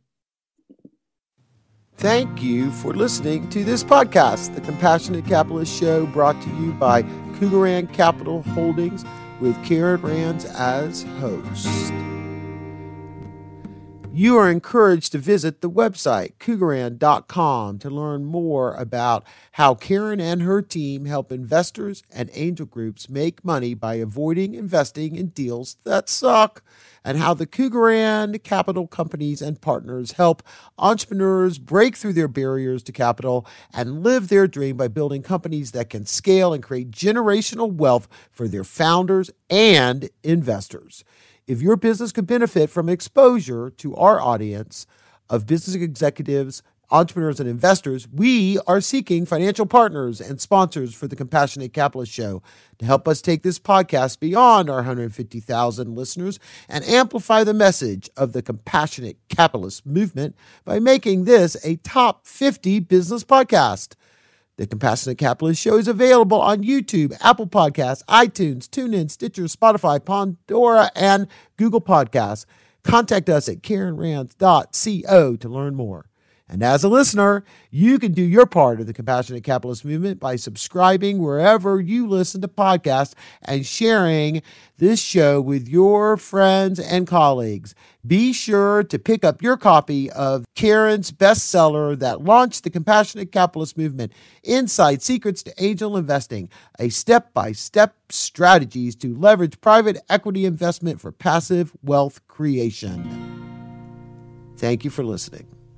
Thank you for listening to this podcast, The Compassionate Capitalist Show, brought to you by Cougaran Capital Holdings with Karen Rands as host. You are encouraged to visit the website cougaran dot com to learn more about how Karen and her team help investors and angel groups make money by avoiding investing in deals that suck, and how the Cougaran Capital companies and partners help entrepreneurs break through their barriers to capital and live their dream by building companies that can scale and create generational wealth for their founders and investors. If your business could benefit from exposure to our audience of business executives, entrepreneurs, and investors, we are seeking financial partners and sponsors for the Compassionate Capitalist Show to help us take this podcast beyond our one hundred fifty thousand listeners and amplify the message of the Compassionate Capitalist movement by making this a top fifty business podcast. The Compassionate Capitalist Show is available on YouTube, Apple Podcasts, iTunes, TuneIn, Stitcher, Spotify, Pandora, and Google Podcasts. Contact us at karen rands dot co to learn more. And as a listener, you can do your part of the Compassionate Capitalist movement by subscribing wherever you listen to podcasts and sharing this show with your friends and colleagues. Be sure to pick up your copy of Karen's bestseller that launched the Compassionate Capitalist movement, Inside Secrets to Angel Investing, a step-by-step strategies to leverage private equity investment for passive wealth creation. Thank you for listening.